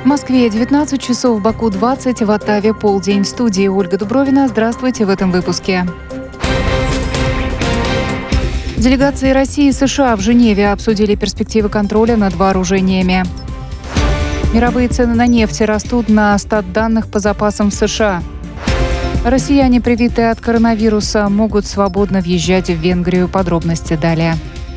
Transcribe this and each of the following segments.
В Москве 19 часов, в Баку 20, в Оттаве полдень. В студии Ольга Дубровина. Здравствуйте в этом выпуске. Делегации России и США в Женеве обсудили перспективы контроля над вооружениями. Мировые цены на нефть растут на статданных по запасам в США. Россияне, привитые от коронавируса, могут свободно въезжать в Венгрию. Подробности далее.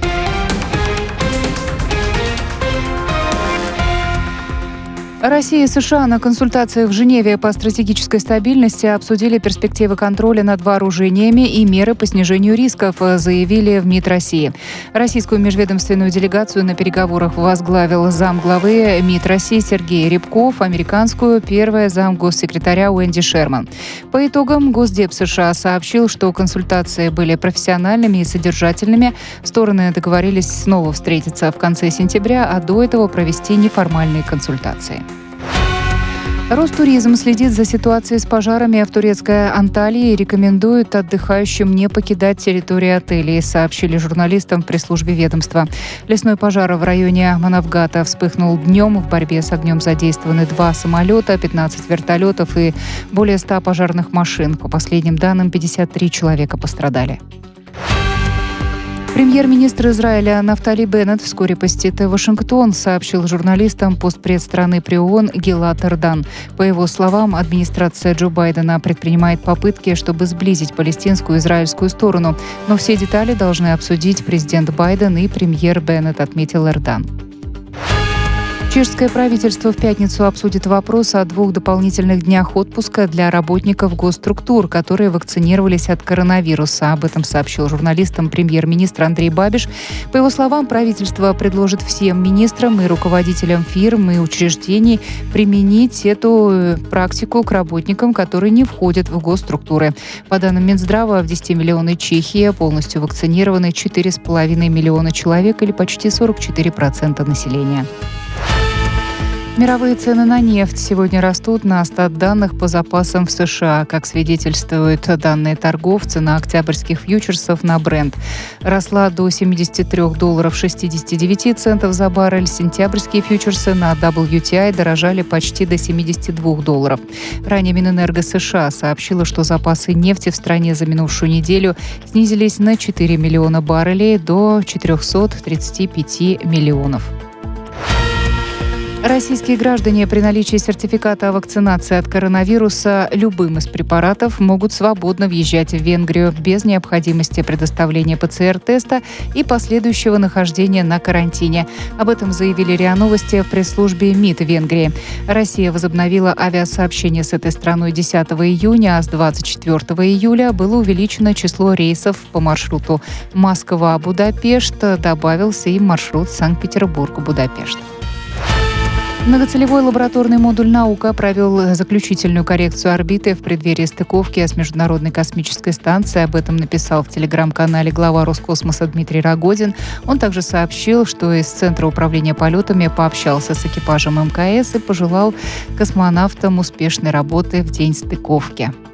Россия и США на консультациях в Женеве по стратегической стабильности обсудили перспективы контроля над вооружениями и меры по снижению рисков, заявили в МИД России. Российскую межведомственную делегацию на переговорах возглавил замглавы МИД России Сергей Рябков, американскую — первая замгоссекретаря Уэнди Шерман. По итогам Госдеп США сообщил, что консультации были профессиональными и содержательными. Стороны договорились снова встретиться в конце сентября, а до этого провести неформальные консультации. Ростуризм следит за ситуацией с пожарами в турецкой Анталии и рекомендует отдыхающим не покидать территорию отелей, сообщили журналистам в пресс-службе ведомства. Лесной пожар в районе Манавгата вспыхнул днем. В борьбе с огнем задействованы 2 самолета, 15 вертолетов и более 100 пожарных машин. По последним данным, 53 человека пострадали. Премьер-министр Израиля Нафтали Беннет вскоре посетит Вашингтон, сообщил журналистам постпред страны при ООН Гилад Эрдан. По его словам, администрация Джо Байдена предпринимает попытки, чтобы сблизить палестинскую и израильскую сторону. Но все детали должны обсудить президент Байден и премьер Беннет, отметил Эрдан. Чешское правительство в пятницу обсудит вопрос о 2 дополнительных днях отпуска для работников госструктур, которые вакцинировались от коронавируса. Об этом сообщил журналистам премьер-министр Андрей Бабиш. По его словам, правительство предложит всем министрам и руководителям фирм и учреждений применить эту практику к работникам, которые не входят в госструктуры. По данным Минздрава, в 10-миллионной Чехии полностью вакцинированы 4,5 миллиона человек или почти 44% населения. Мировые цены на нефть сегодня растут на статданных по запасам в США. Как свидетельствуют данные торгов, цена октябрьских фьючерсов на Brent росла до $73.69 за баррель. Сентябрьские фьючерсы на WTI дорожали почти до $72. Ранее Минэнерго США сообщила, что запасы нефти в стране за минувшую неделю снизились на 4 миллиона баррелей до 435 миллионов. Российские граждане при наличии сертификата о вакцинации от коронавируса любым из препаратов могут свободно въезжать в Венгрию без необходимости предоставления ПЦР-теста и последующего нахождения на карантине. Об этом заявили РИА Новости в пресс-службе МИД Венгрии. Россия возобновила авиасообщение с этой страной 10 июня, а с 24 июля было увеличено число рейсов по маршруту Москва-Будапешт. Добавился и маршрут Санкт-Петербург-Будапешт. Многоцелевой лабораторный модуль «Наука» провел заключительную коррекцию орбиты в преддверии стыковки с Международной космической станцией. Об этом написал в телеграм-канале глава Роскосмоса Дмитрий Рогозин. Он также сообщил, что из Центра управления полетами пообщался с экипажем МКС и пожелал космонавтам успешной работы в день стыковки.